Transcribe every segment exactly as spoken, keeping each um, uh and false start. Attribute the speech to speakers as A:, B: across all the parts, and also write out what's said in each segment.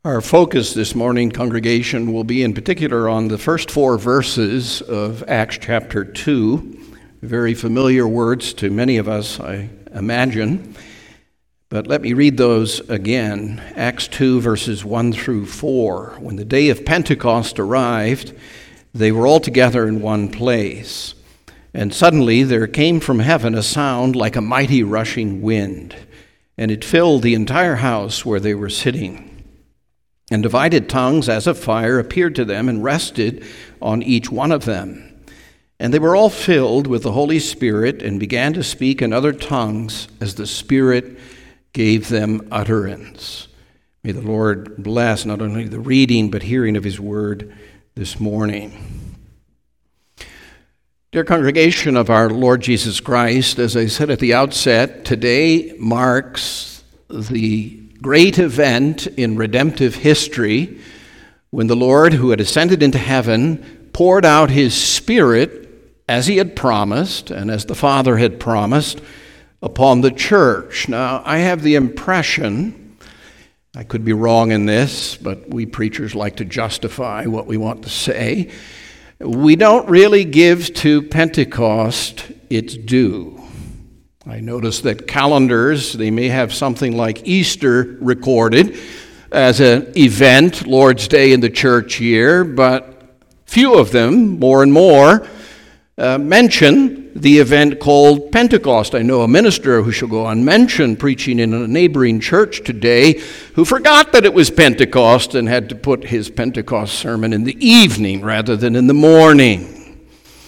A: Our focus this morning, congregation, will be in particular on the first four verses of Acts chapter two. Very familiar words to many of us, I imagine. But let me read those again. Acts two, verses one through four. When the day of Pentecost arrived, they were all together in one place. And suddenly there came from heaven a sound like a mighty rushing wind, and it filled the entire house where they were sitting. And divided tongues as of fire appeared to them and rested on each one of them. And they were all filled with the Holy Spirit and began to speak in other tongues as the Spirit gave them utterance. May the Lord bless not only the reading but hearing of His word this morning. Dear congregation of our Lord Jesus Christ, as I said at the outset, today marks the great event in redemptive history when the Lord, who had ascended into heaven, poured out His Spirit as He had promised and as the Father had promised upon the church. Now, I have the impression, I could be wrong in this, but we preachers like to justify what we want to say. We don't really give to Pentecost its due. I notice that calendars, they may have something like Easter recorded as an event, Lord's Day in the church year, but few of them, more and more, uh, mention the event called Pentecost. I know a minister who shall go unmentioned preaching in a neighboring church today who forgot that it was Pentecost and had to put his Pentecost sermon in the evening rather than in the morning.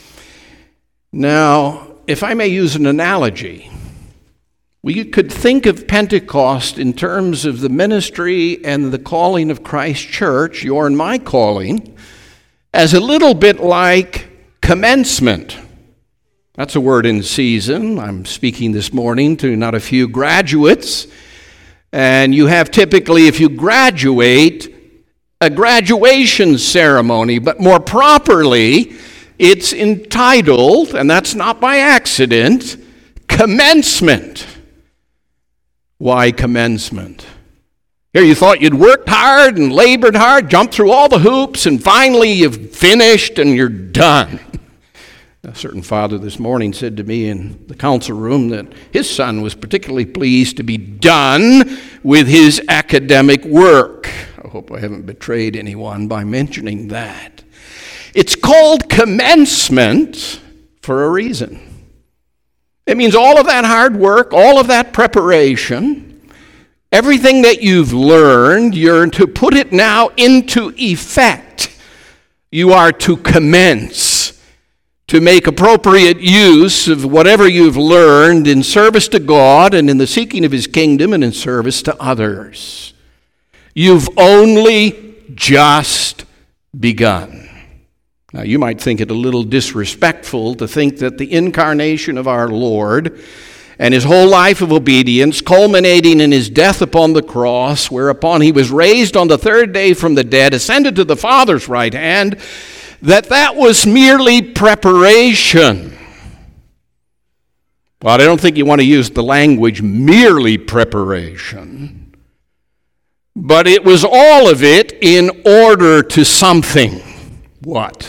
A: Now, if I may use an analogy, we could think of Pentecost in terms of the ministry and the calling of Christ Church, your and my calling, as a little bit like commencement. That's a word in season. I'm speaking this morning to not a few graduates. And you have typically, if you graduate, a graduation ceremony, but more properly, it's entitled, and that's not by accident, commencement. Why commencement? Here you thought you'd worked hard and labored hard, jumped through all the hoops, and finally you've finished and you're done. A certain father this morning said to me in the council room that his son was particularly pleased to be done with his academic work. I hope I haven't betrayed anyone by mentioning that. It's called commencement for a reason. It means all of that hard work, all of that preparation, everything that you've learned, you're to put it now into effect. You are to commence, to make appropriate use of whatever you've learned in service to God and in the seeking of His kingdom and in service to others. You've only just begun. Now, you might think it a little disrespectful to think that the incarnation of our Lord and His whole life of obedience, culminating in His death upon the cross, whereupon He was raised on the third day from the dead, ascended to the Father's right hand, that that was merely preparation. Well, I don't think you want to use the language merely preparation, but it was all of it in order to something. What?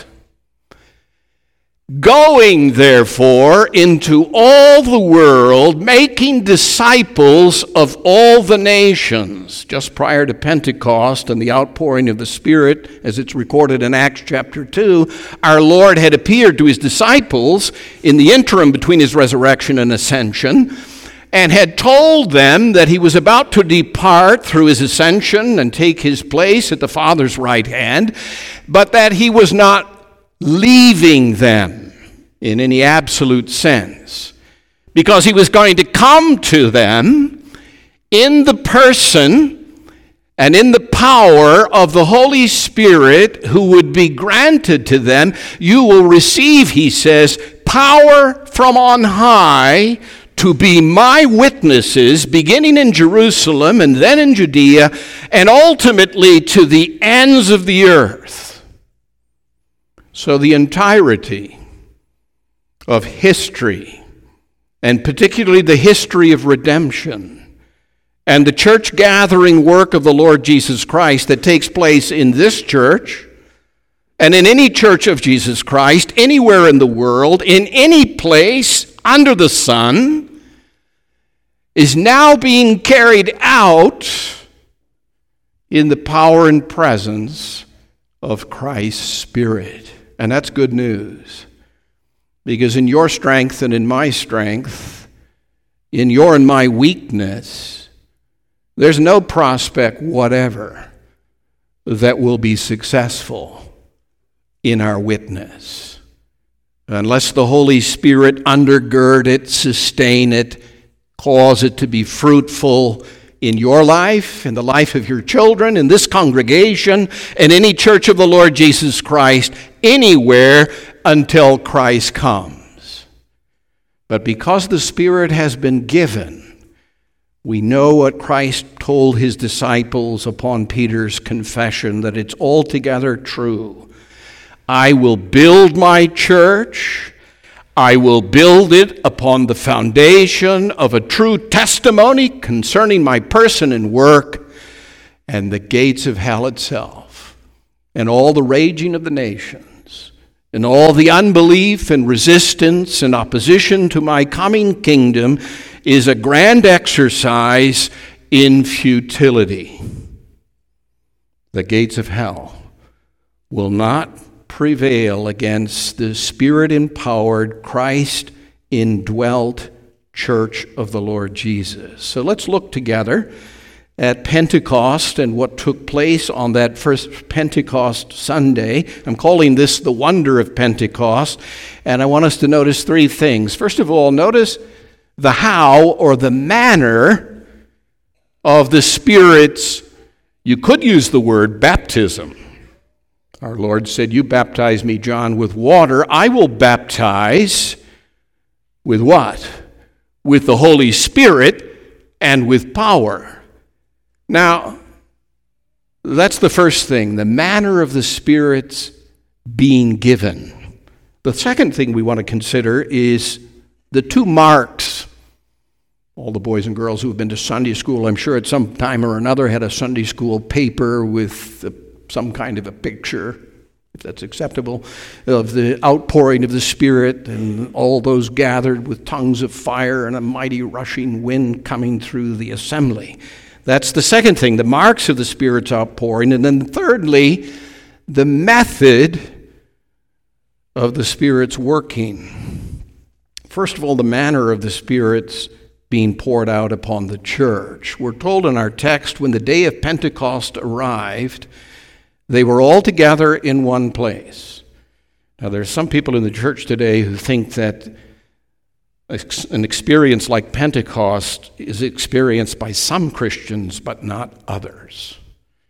A: Going, therefore, into all the world, making disciples of all the nations. Just prior to Pentecost and the outpouring of the Spirit, as it's recorded in Acts chapter two, our Lord had appeared to His disciples in the interim between His resurrection and ascension, and had told them that He was about to depart through His ascension and take His place at the Father's right hand, but that He was not leaving them in any absolute sense, because He was going to come to them in the person and in the power of the Holy Spirit, who would be granted to them. You will receive, He says, power from on high to be my witnesses, beginning in Jerusalem and then in Judea, and ultimately to the ends of the earth. So the entirety of history, and particularly the history of redemption, And the church gathering work of the Lord Jesus Christ that takes place in this church and in any church of Jesus Christ, anywhere in the world, in any place under the sun, is now being carried out in the power and presence of Christ's Spirit. And that's good news. Because in your strength and in my strength, in your and my weakness, there's no prospect whatever that will be successful in our witness unless the Holy Spirit undergird it, sustain it, cause it to be fruitful in your life, in the life of your children, in this congregation, in any church of the Lord Jesus Christ, anywhere until Christ comes. But because the Spirit has been given, we know what Christ told his disciples upon Peter's confession, that it's altogether true. I will build my church. I will build it upon the foundation of a true testimony concerning my person and work, and the gates of hell itself, and all the raging of the nations, and all the unbelief and resistance and opposition to my coming kingdom is a grand exercise in futility. The gates of hell will not prevail against the Spirit-empowered, Christ-indwelt church of the Lord Jesus. So let's look together at Pentecost and what took place on that first Pentecost Sunday. I'm calling this the wonder of Pentecost, and I want us to notice three things. First of all, notice the how or the manner of the Spirit's, you could use the word baptism. Our Lord said, you baptize me, John, with water. I will baptize with what? With the Holy Spirit and with power. Now, that's the first thing, the manner of the Spirit's being given. The second thing we want to consider is the two marks. All the boys and girls who have been to Sunday school, I'm sure at some time or another had a Sunday school paper with the, some kind of a picture, if that's acceptable, of the outpouring of the Spirit and all those gathered with tongues of fire and a mighty rushing wind coming through the assembly. That's the second thing, the marks of the Spirit's outpouring. And then thirdly, the method of the Spirit's working. First of all, the manner of the Spirit's being poured out upon the church. We're told in our text, when the day of Pentecost arrived, they were all together in one place. Now, there's some people in the church today who think that an experience like Pentecost is experienced by some Christians, but not others.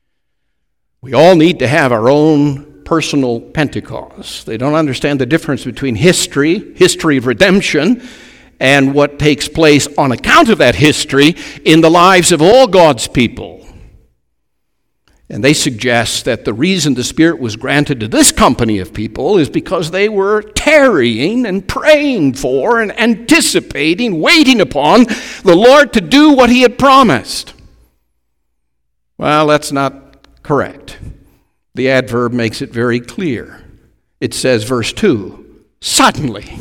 A: We all need to have our own personal Pentecost. They don't understand the difference between history, history of redemption, and what takes place on account of that history in the lives of all God's people. And they suggest that the reason the Spirit was granted to this company of people is because they were tarrying and praying for and anticipating, waiting upon the Lord to do what he had promised. Well, that's not correct. The adverb makes it very clear. It says, verse two, suddenly.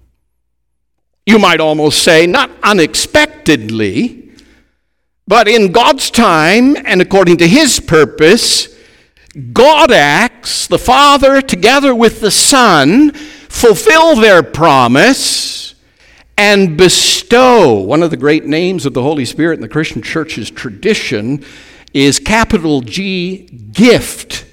A: You might almost say, not unexpectedly, but in God's time and according to his purpose, God acts, the Father together with the Son, fulfill their promise and bestow. One of the great names of the Holy Spirit in the Christian church's tradition is capital G, gift.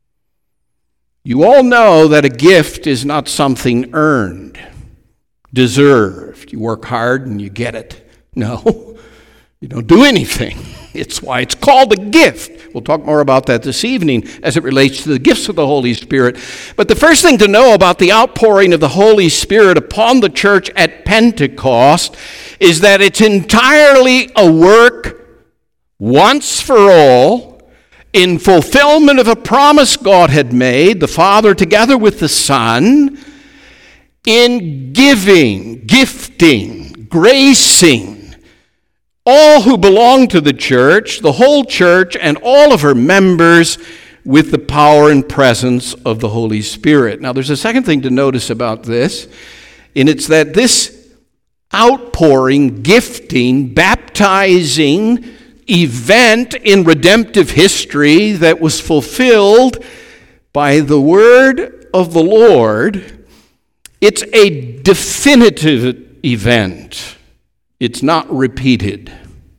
A: You all know that a gift is not something earned, deserved. You work hard and you get it. No. You don't do anything. It's why it's called a gift. We'll talk more about that this evening as it relates to the gifts of the Holy Spirit. But the first thing to know about the outpouring of the Holy Spirit upon the church at Pentecost is that it's entirely a work once for all in fulfillment of a promise God had made, the Father together with the Son, in giving, gifting, gracing all who belong to the church, the whole church, and all of her members with the power and presence of the Holy Spirit. Now, there's a second thing to notice about this, and it's that this outpouring, gifting, baptizing event in redemptive history that was fulfilled by the word of the Lord, it's a definitive event. It's not repeated.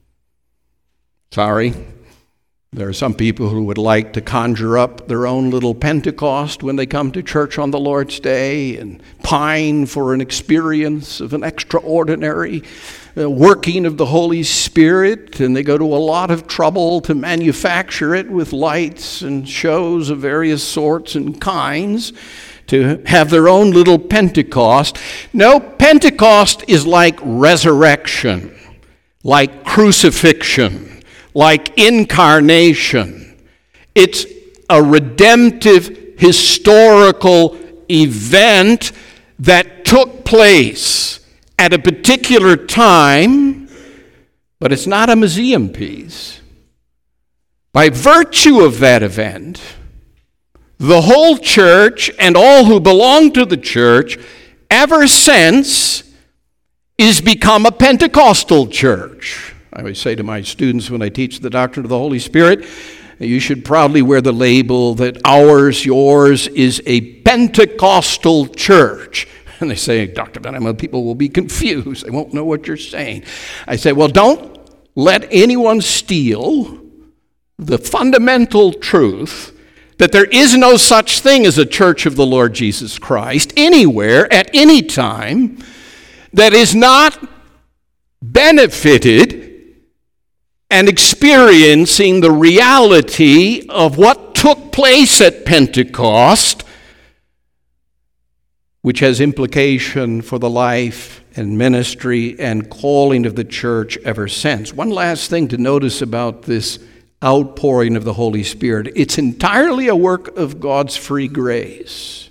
A: Sorry. There are some people who would like to conjure up their own little Pentecost when they come to church on the Lord's Day and pine for an experience of an extraordinary uh, working of the Holy Spirit, and they go to a lot of trouble to manufacture it with lights and shows of various sorts and kinds to have their own little Pentecost. No, Pentecost is like resurrection, like crucifixion, like incarnation. It's a redemptive, historical event that took place at a particular time, but it's not a museum piece. By virtue of that event, the whole church and all who belong to the church ever since is become a Pentecostal church. I always say to my students when I teach the doctrine of the Holy Spirit, you should proudly wear the label that ours, yours, is a Pentecostal church. And they say, Doctor Benham, people will be confused. They won't know what you're saying. I say, well, don't let anyone steal the fundamental truth that there is no such thing as a church of the Lord Jesus Christ anywhere, at any time, that is not benefited and experiencing the reality of what took place at Pentecost, which has implication for the life and ministry and calling of the church ever since. One last thing to notice about this outpouring of the Holy Spirit. It's entirely a work of God's free grace,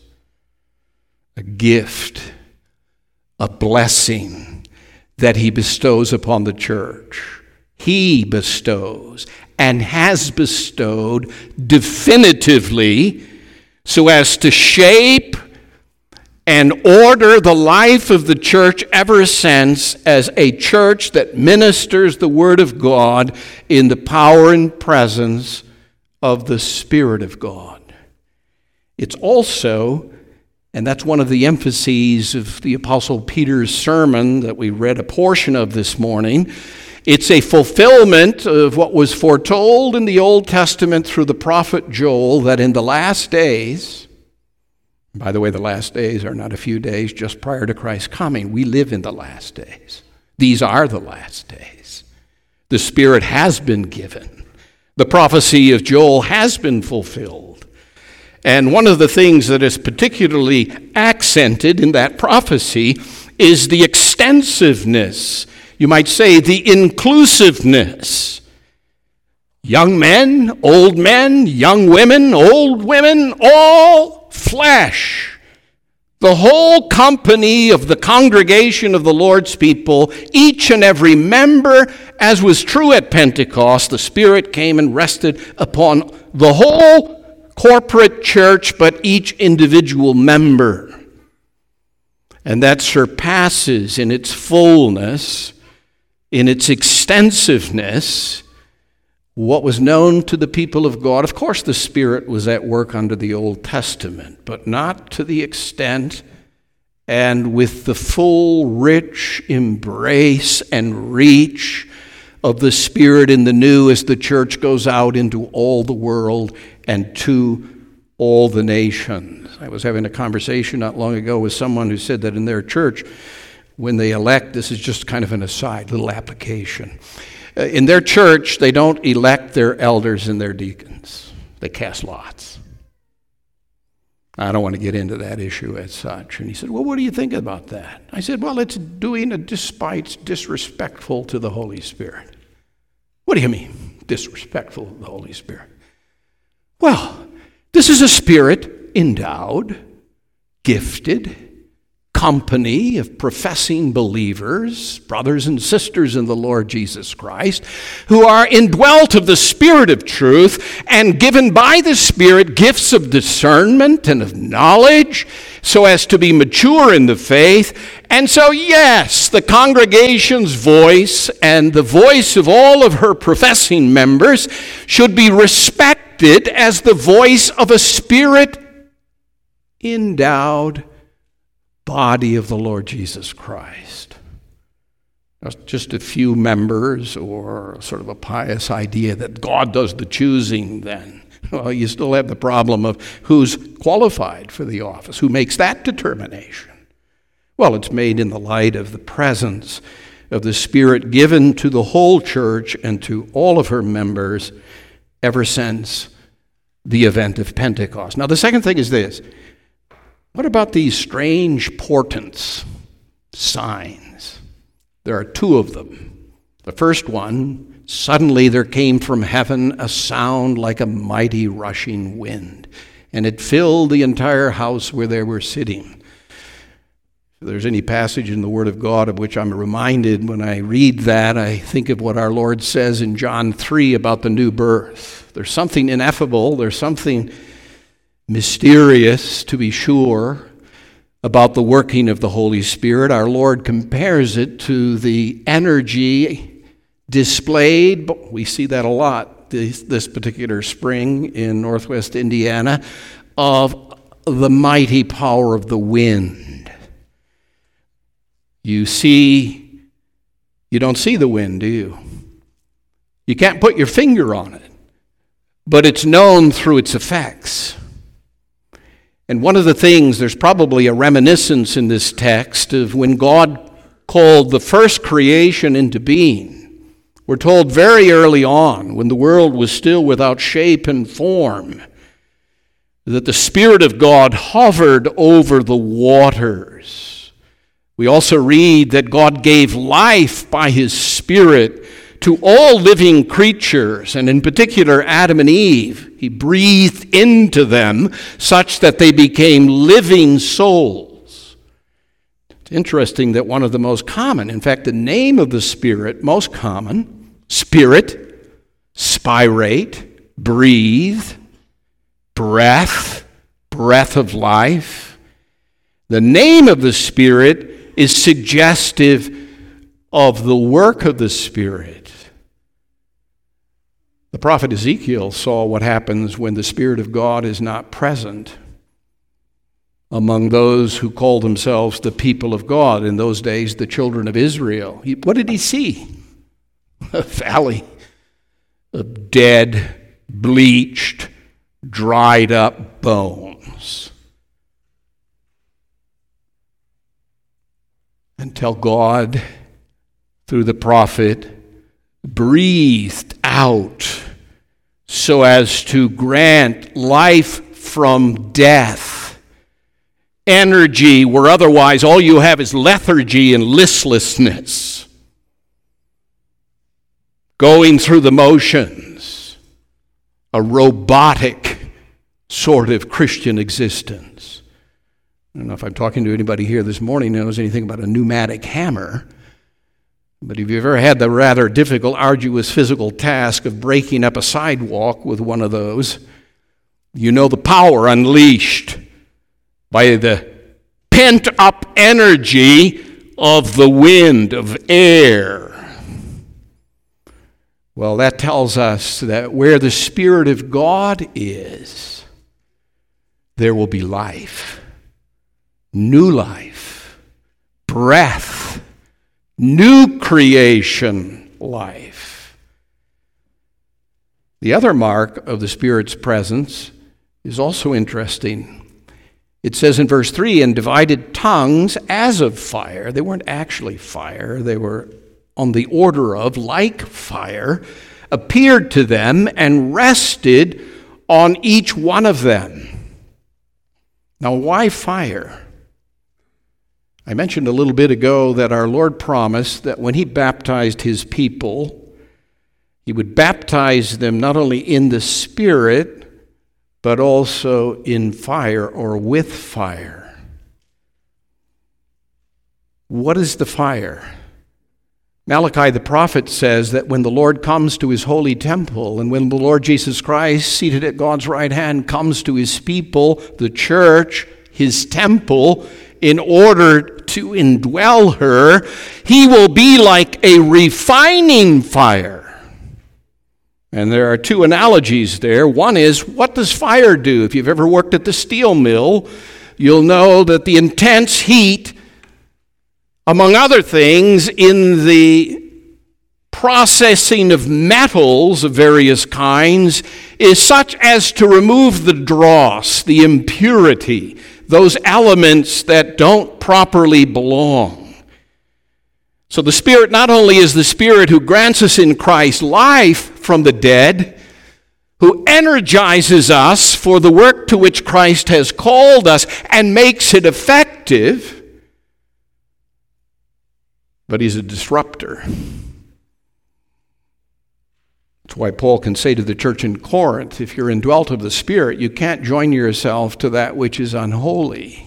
A: a gift, a blessing that he bestows upon the church. He bestows and has bestowed definitively so as to shape and order the life of the church ever since as a church that ministers the Word of God in the power and presence of the Spirit of God. It's also, and that's one of the emphases of the Apostle Peter's sermon that we read a portion of this morning, it's a fulfillment of what was foretold in the Old Testament through the prophet Joel, that in the last days, by the way, the last days are not a few days just prior to Christ's coming. We live in the last days. These are the last days. The Spirit has been given. The prophecy of Joel has been fulfilled. And one of the things that is particularly accented in that prophecy is the extensiveness, you might say the inclusiveness. Young men, old men, young women, old women, all flesh. The whole company of the congregation of the Lord's people, each and every member, as was true at Pentecost, the Spirit came and rested upon the whole corporate church, but each individual member. And that surpasses in its fullness, in its extensiveness, what was known to the people of God. Of course, the Spirit was at work under the Old Testament, but not to the extent and with the full, rich embrace and reach of the Spirit in the New as the church goes out into all the world and to all the nations. I was having a conversation not long ago with someone who said that in their church, when they elect, this is just kind of an aside, little application. In their church, they don't elect their elders and their deacons. They cast lots. I don't want to get into that issue as such. And he said, well, what do you think about that? I said, well, it's doing a despite disrespectful to the Holy Spirit. What do you mean, disrespectful to the Holy Spirit? Well, this is a spirit endowed, gifted, company of professing believers, brothers and sisters in the Lord Jesus Christ, who are indwelt of the Spirit of truth and given by the Spirit gifts of discernment and of knowledge so as to be mature in the faith. And so, yes, the congregation's voice and the voice of all of her professing members should be respected as the voice of a Spirit-endowed body of the Lord Jesus Christ. Not just a few members or sort of a pious idea that God does the choosing then. Well, you still have the problem of who's qualified for the office, who makes that determination. Well, it's made in the light of the presence of the Spirit given to the whole church and to all of her members ever since the event of Pentecost. Now, the second thing is this. What about these strange portents, signs? There are two of them. The first one, suddenly there came from heaven a sound like a mighty rushing wind, and it filled the entire house where they were sitting. If there's any passage in the Word of God of which I'm reminded when I read that, I think of what our Lord says in John three about the new birth. There's something ineffable, there's something mysterious, to be sure, about the working of the Holy Spirit. Our Lord compares it to the energy displayed, but we see that a lot this, this particular spring in northwest Indiana, of the mighty power of the wind. You see, you don't see the wind, do you? You can't put your finger on it, but it's known through its effects. And one of the things, there's probably a reminiscence in this text of when God called the first creation into being. We're told very early on, when the world was still without shape and form, that the Spirit of God hovered over the waters. We also read that God gave life by His Spirit to all living creatures, and in particular Adam and Eve. He breathed into them such that they became living souls. It's interesting that one of the most common, in fact, the name of the Spirit, most common, spirit, spirate, breathe, breath, breath of life. The name of the Spirit is suggestive of the work of the Spirit. The prophet Ezekiel saw what happens when the Spirit of God is not present among those who call themselves the people of God. In those days, the children of Israel. He, what did he see? A valley of dead, bleached, dried up bones. Until God, through the prophet, breathed out so as to grant life from death, energy where otherwise all you have is lethargy and listlessness, going through the motions, a robotic sort of Christian existence. I don't know if I'm talking to anybody here this morning who knows anything about a pneumatic hammer. But if you've ever had the rather difficult, arduous physical task of breaking up a sidewalk with one of those, you know the power unleashed by the pent-up energy of the wind, of air. Well, that tells us that where the Spirit of God is, there will be life, new life, breath, new creation life. The other mark of the Spirit's presence is also interesting. It says in verse three, and divided tongues as of fire. They weren't actually fire. They were on the order of, like fire, appeared to them and rested on each one of them. Now, why fire? I mentioned a little bit ago that our Lord promised that when He baptized His people, He would baptize them not only in the Spirit, but also in fire or with fire. What is the fire? Malachi the prophet says that when the Lord comes to his holy temple, and when the Lord Jesus Christ, seated at God's right hand, comes to his people, the church, his temple, in order to indwell her, he will be like a refining fire. And there are two analogies there. One is, what does fire do? If you've ever worked at the steel mill, you'll know that the intense heat, among other things, in the processing of metals of various kinds, is such as to remove the dross, the impurity, those elements that don't properly belong. So the Spirit not only is the Spirit who grants us in Christ life from the dead, who energizes us for the work to which Christ has called us and makes it effective, but he's a disruptor. That's why Paul can say to the church in Corinth, if you're indwelt of the Spirit, you can't join yourself to that which is unholy.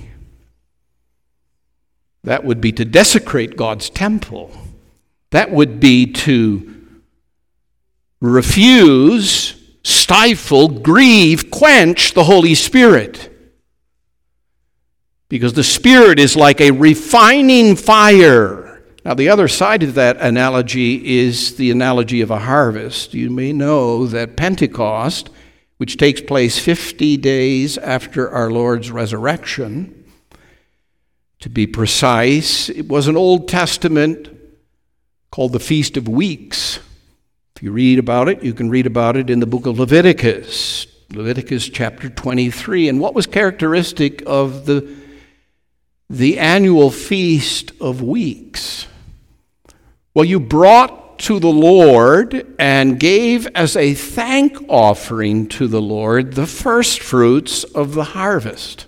A: That would be to desecrate God's temple. That would be to refuse, stifle, grieve, quench the Holy Spirit. Because the Spirit is like a refining fire. Now, the other side of that analogy is the analogy of a harvest. You may know that Pentecost, which takes place fifty days after our Lord's resurrection, to be precise, it was an Old Testament called the Feast of Weeks. If you read about it, you can read about it in the book of Leviticus, Leviticus chapter twenty-three. And what was characteristic of the, the annual Feast of Weeks? Well, you brought to the Lord and gave as a thank offering to the Lord the first fruits of the harvest.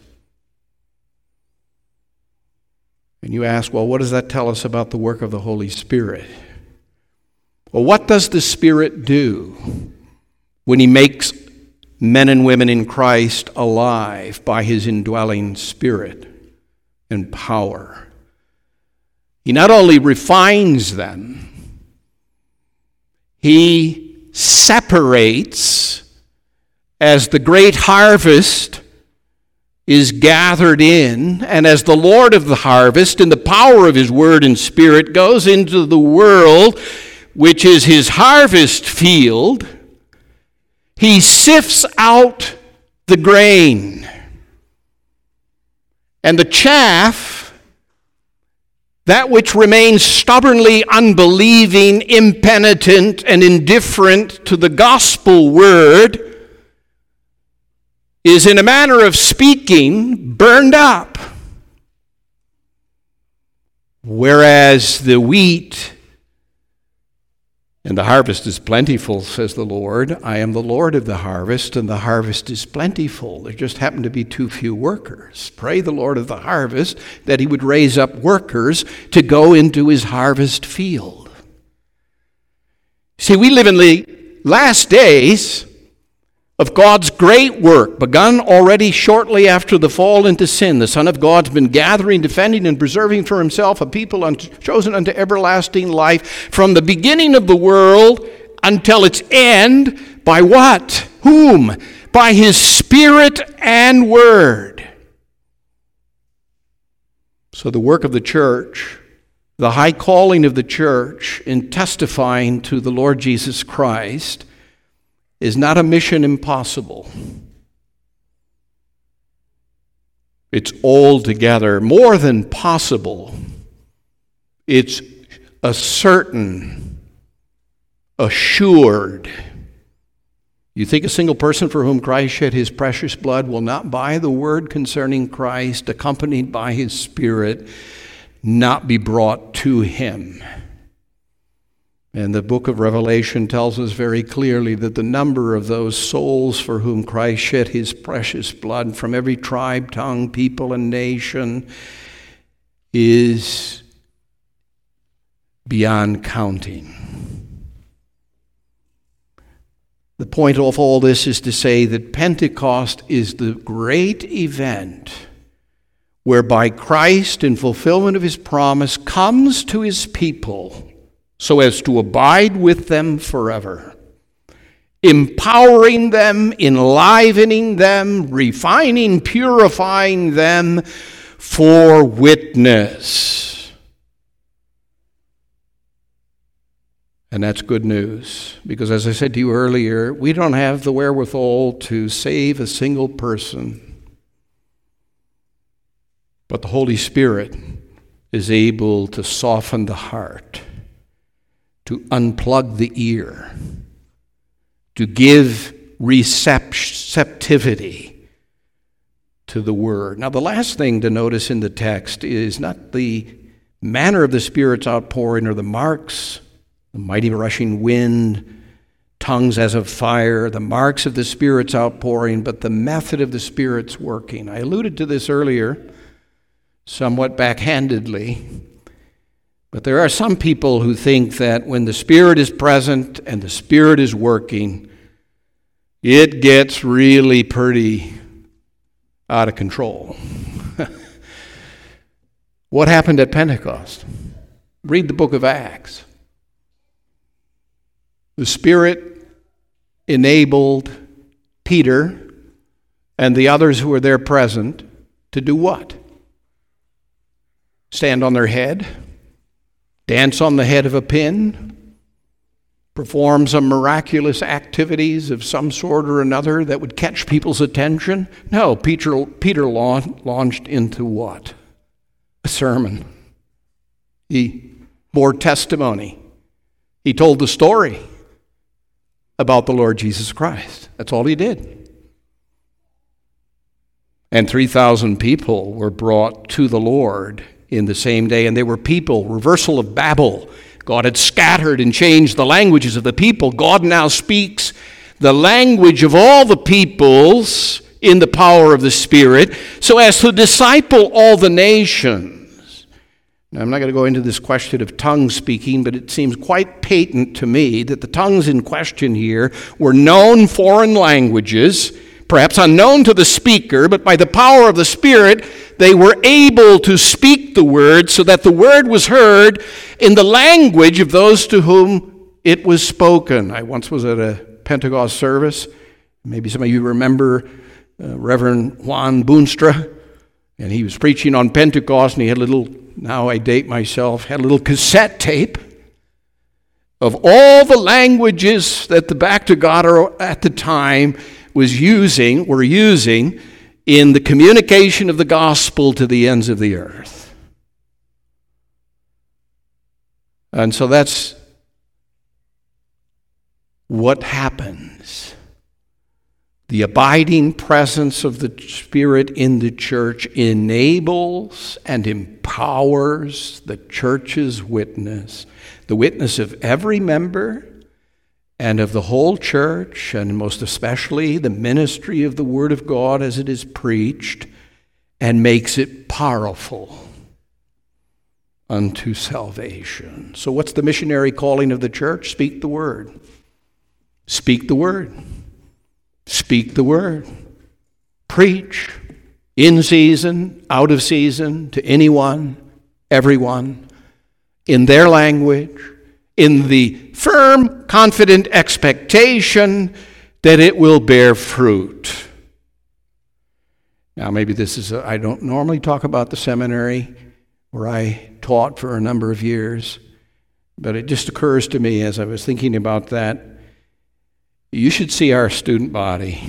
A: And you ask, well, what does that tell us about the work of the Holy Spirit? Well, what does the Spirit do when he makes men and women in Christ alive by his indwelling Spirit and power? He not only refines them, he separates as the great harvest is gathered in, and as the Lord of the harvest, in the power of his word and Spirit, goes into the world, which is his harvest field, he sifts out the grain. And the chaff, that which remains stubbornly unbelieving, impenitent, and indifferent to the gospel word, is, in a manner of speaking, burned up. Whereas the wheat and the harvest is plentiful, says the Lord. I am the Lord of the harvest, and the harvest is plentiful. There just happen to be too few workers. Pray the Lord of the harvest that he would raise up workers to go into his harvest field. See, we live in the last days of God's great work, begun already shortly after the fall into sin. The Son of God's been gathering, defending, and preserving for himself a people unto, chosen unto everlasting life from the beginning of the world until its end. By what? Whom? By his Spirit and Word. So the work of the church, the high calling of the church in testifying to the Lord Jesus Christ, is not a mission impossible. It's altogether more than possible. It's a certain, assured. You think a single person for whom Christ shed his precious blood will not, by the word concerning Christ, accompanied by his Spirit, not be brought to him? And the book of Revelation tells us very clearly that the number of those souls for whom Christ shed his precious blood from every tribe, tongue, people, and nation is beyond counting. The point of all this is to say that Pentecost is the great event whereby Christ, in fulfillment of his promise, comes to his people so as to abide with them forever, empowering them, enlivening them, refining, purifying them for witness. And that's good news, because as I said to you earlier, we don't have the wherewithal to save a single person. But the Holy Spirit is able to soften the heart, to unplug the ear, to give receptivity to the Word. Now, the last thing to notice in the text is not the manner of the Spirit's outpouring or the marks, the mighty rushing wind, tongues as of fire, the marks of the Spirit's outpouring, but the method of the Spirit's working. I alluded to this earlier, somewhat backhandedly, but there are some people who think that when the Spirit is present and the Spirit is working, it gets really pretty out of control. What happened at Pentecost? Read the book of Acts. The Spirit enabled Peter and the others who were there present to do what? Stand on their head, dance on the head of a pin, perform some miraculous activities of some sort or another that would catch people's attention? No, Peter, Peter launched into what? A sermon. He bore testimony. He told the story about the Lord Jesus Christ. That's all he did. And three thousand people were brought to the Lord in the same day, and they were people, reversal of Babel. God had scattered and changed the languages of the people. God now speaks the language of all the peoples in the power of the Spirit, so as to disciple all the nations. Now, I'm not going to go into this question of tongue speaking, but it seems quite patent to me that the tongues in question here were known foreign languages, perhaps unknown to the speaker, but by the power of the Spirit, they were able to speak the word so that the word was heard in the language of those to whom it was spoken. I once was at a Pentecost service. Maybe some of you remember uh, Reverend Juan Boonstra, and he was preaching on Pentecost, and he had a little, now I date myself, had a little cassette tape of all the languages that the Back to God at the time was using, were using in the communication of the gospel to the ends of the earth. And so that's what happens. The abiding presence of the Spirit in the church enables and empowers the church's witness, the witness of every member and of the whole church, and most especially the ministry of the Word of God as it is preached, and makes it powerful unto salvation. So what's the missionary calling of the church? Speak the Word. Speak the Word. Speak the Word. Preach in season, out of season, to anyone, everyone, in their language, in the firm, confident expectation that it will bear fruit. Now, maybe this is, a, I don't normally talk about the seminary where I taught for a number of years, but it just occurs to me as I was thinking about that, you should see our student body,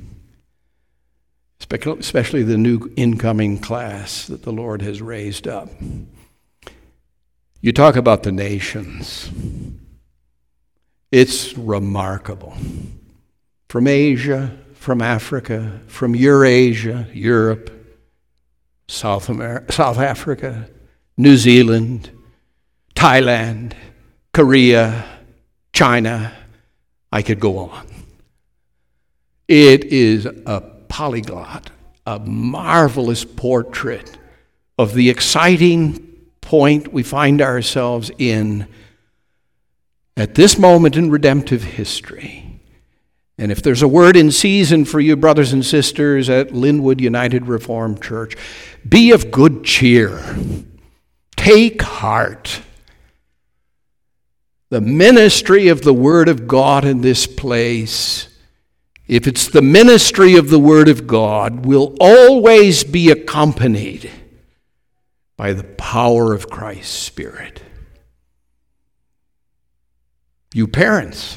A: especially the new incoming class that the Lord has raised up. You talk about the nations. It's remarkable. From Asia, from Africa, from Eurasia, Europe, South America, South Africa, New Zealand, Thailand, Korea, China, I could go on. It is a polyglot, a marvelous portrait of the exciting point we find ourselves in at this moment in redemptive history, And if there's a word in season for you, brothers and sisters at Linwood United Reformed Church, be of good cheer. Take heart. The ministry of the Word of God in this place, if it's the ministry of the Word of God, will always be accompanied by the power of Christ's Spirit. You parents,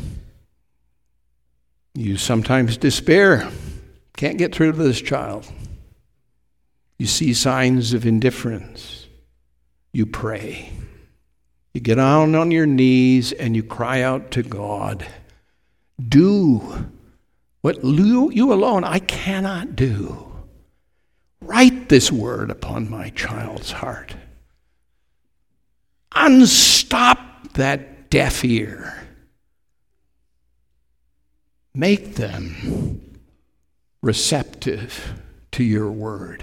A: you sometimes despair, can't get through to this child. You see signs of indifference. You pray. You get down on your knees and you cry out to God. Do what you, you alone I cannot do. Write this word upon my child's heart. Unstop that deaf ear. Make them receptive to your word.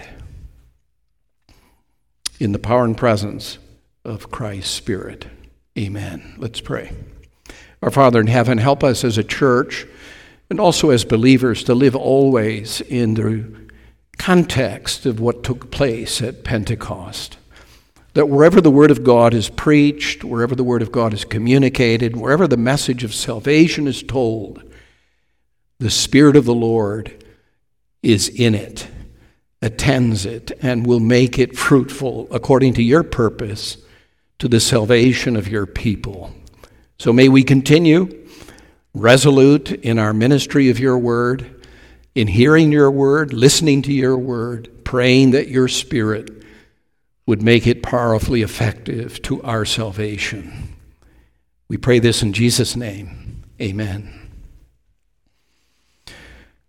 A: In the power and presence of Christ's Spirit. Amen. Let's pray. Our Father in heaven, help us as a church and also as believers to live always in the context of what took place at Pentecost. That wherever the Word of God is preached, wherever the Word of God is communicated, wherever the message of salvation is told, the Spirit of the Lord is in it, attends it, and will make it fruitful according to your purpose to the salvation of your people. So may we continue resolute in our ministry of your word, in hearing your word, listening to your word, praying that your Spirit would make it powerfully effective to our salvation. We pray this in Jesus' name. Amen.